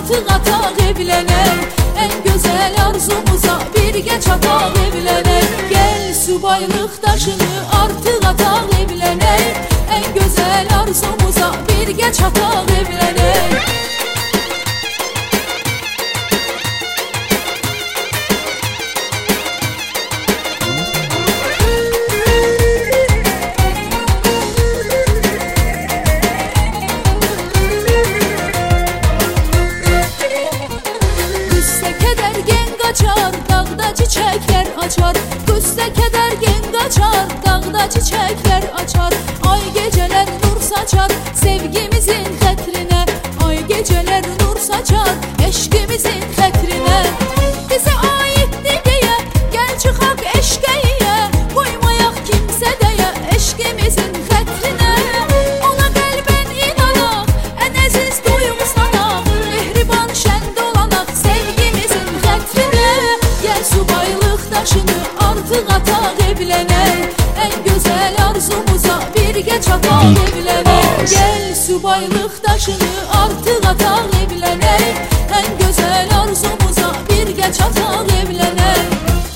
artıq ataq evlənək. En güzel arzumuza birgə çataq evlənək. Gel subaylıq daşını artıq ataq evlənək. En güzel arzumuza birgə çataq evlənək. Dağda çiçekler açar, qüssə kədər gen qaçar. Dağda çiçekler açar, ay geceler nur saçar. Sevgimizin xətrinə, ay geceler nur saçar. Eşqimizin xətrinə, bizə aiddir deyə, gəl çıxaq eşqəyə. Qoymayaq kimsə deyə, eşqimizin xətrinə. Ona qəlbən inanaq, ən əziz duyğusanaq. Mehriban şən dolanaq, sevgimizin xətrinə. Gel subaylıq daşını artıq ataq evlənək. En güzel arzumuza birgə çataq evlənək. Gel subaylıq daşını artıq ataq evlənək. En güzel arzumuza birgə çataq evlənək.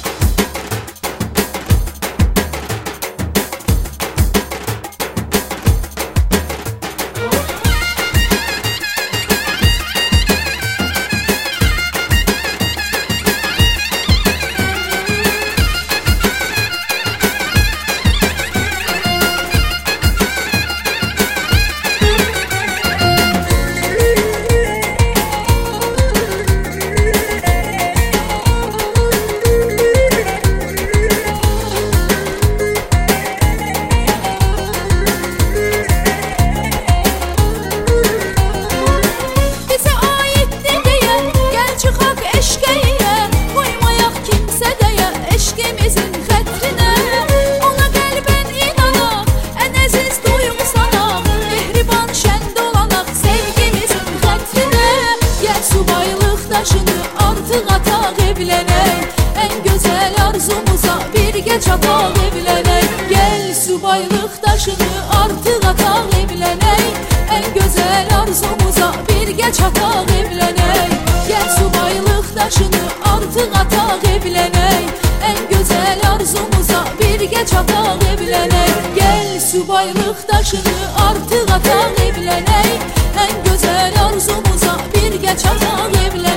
Daşını artıq ataq evlənək. En güzel arzumuza birgə çataq evlənək. Gel subaylıq daşını artıq ataq evlənək. En güzel arzumuza birgə çataq evlənək. Gel subaylıq daşını artıq ataq evlənək. En güzel arzumuza birgə çataq evlənək. Gel subaylıq daşını artıq ataq evlənək. En güzel arzumuza birgə çataq evlənək.